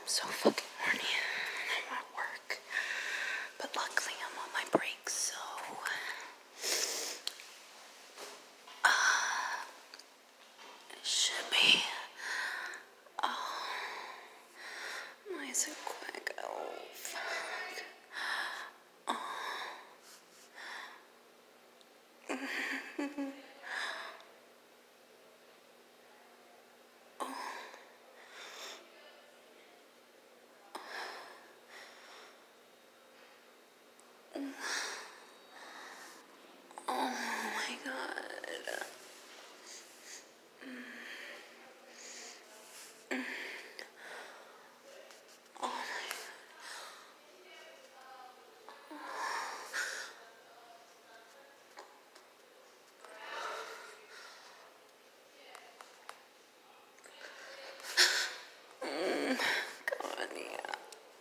so fucking horny. I'm at work. But luckily I'm on my break, so it should be nice and quick. Oh fuck. Oh my god. God, yeah.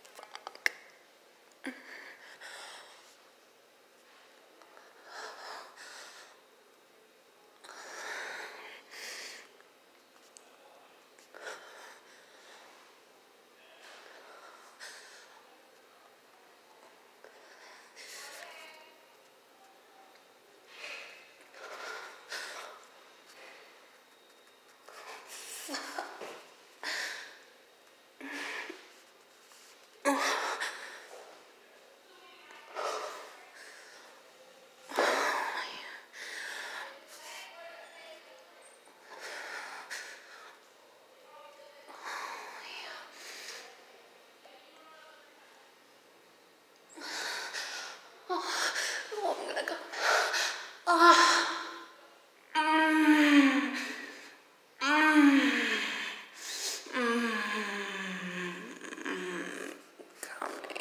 Oh, I'm gonna go. Coming.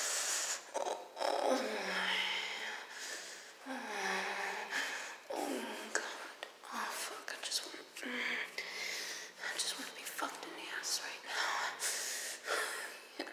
Oh god. Oh fuck. I just want to be fucked in the ass right now.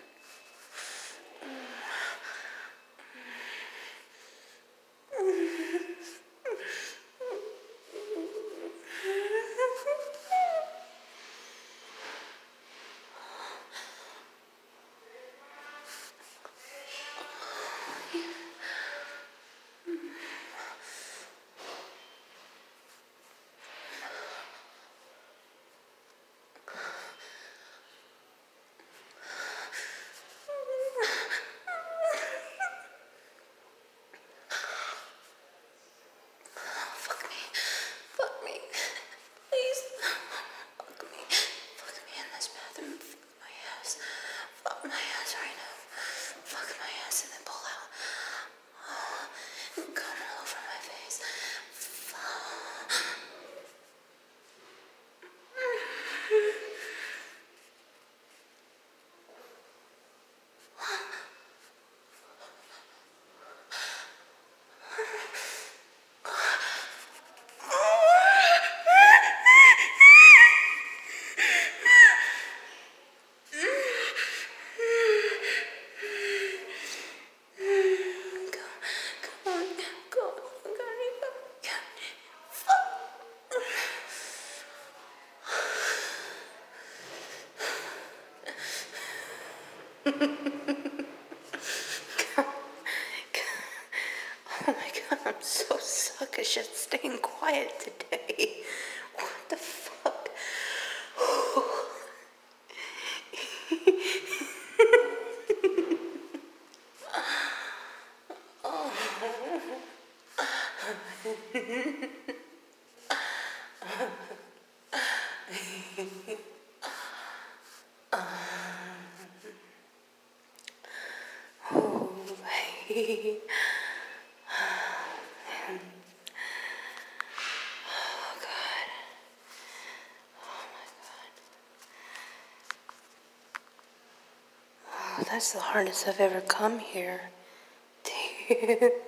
Fuck me. Fuck me. Please. Fuck me. Fuck me in this bathroom. Fuck my ass. Fuck my ass right now. Fuck my ass and then pull out. Oh, and come all over my face. Fuck. Come on. Go. Oh my god, I'm so suckish at staying quiet today. What the fuck? Oh, baby. Oh god. Oh my god. Oh, that's the hardest I've ever come here.